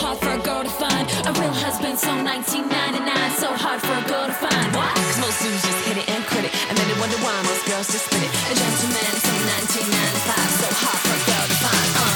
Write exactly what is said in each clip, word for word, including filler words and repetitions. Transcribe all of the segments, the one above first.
hard for a girl to find a real husband, so nineteen ninety-nine, so hard for a girl to find. What? Cause most dudes just hit it and quit it, and then they wonder why most girls just spit it. A gentleman, so nineteen ninety-five, so hard for a girl to find. Uh.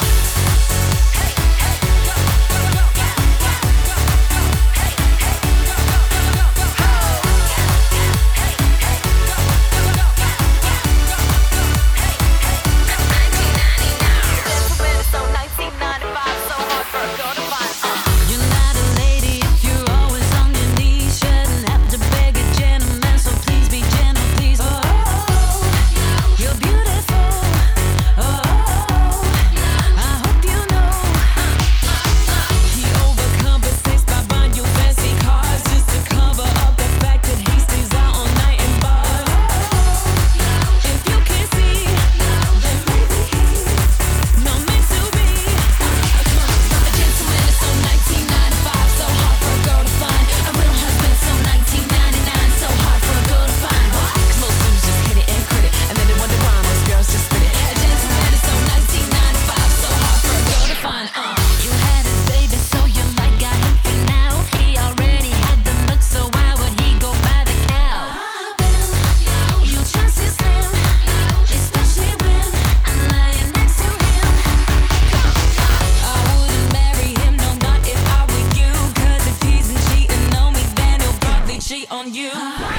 On you, your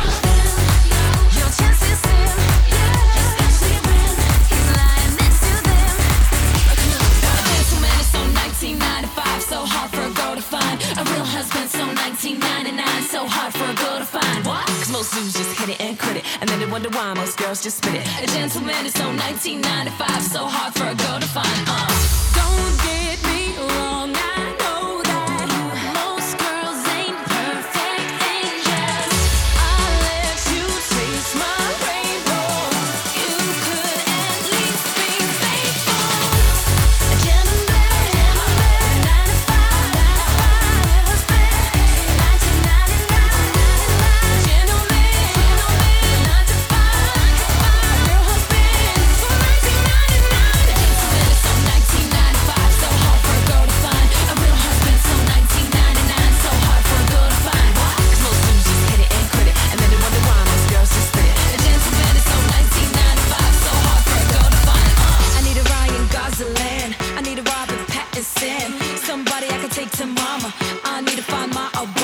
chances slim, especially when he's lying next to them. A gentleman is so nineteen ninety-five, so hard for a girl to find. A real husband, so nineteen ninety-nine, so hard for a girl to find. What? Cause most dudes just hit it and quit it, and then they wonder why most girls just spit it. A gentleman is so nineteen ninety-five, so hard for a girl to find. Uh. Don't get me wrong, I know that most girls ain't perfect angels. I'll let you taste my rainbow. You could at least be faithful. A gentleman, ninety-five, ninety-five, husband, nineteen ninety-nine, gentleman, ninety-five, real husband, so nineteen ninety-nine. A gentleman is so nineteen ninety-five, so hard for a girl to find. A real husband, so nineteen ninety-nine, so hard for a girl to find. What? Cause most dudes just hit it and quit it, and then they wonder why most girls just spit it. A gentleman is so nineteen ninety-five, so hard for a girl to find. Uh. I need a Ryan Gosling, I need a Robert Pattinson, somebody I can take to mama. I need to find my Obama.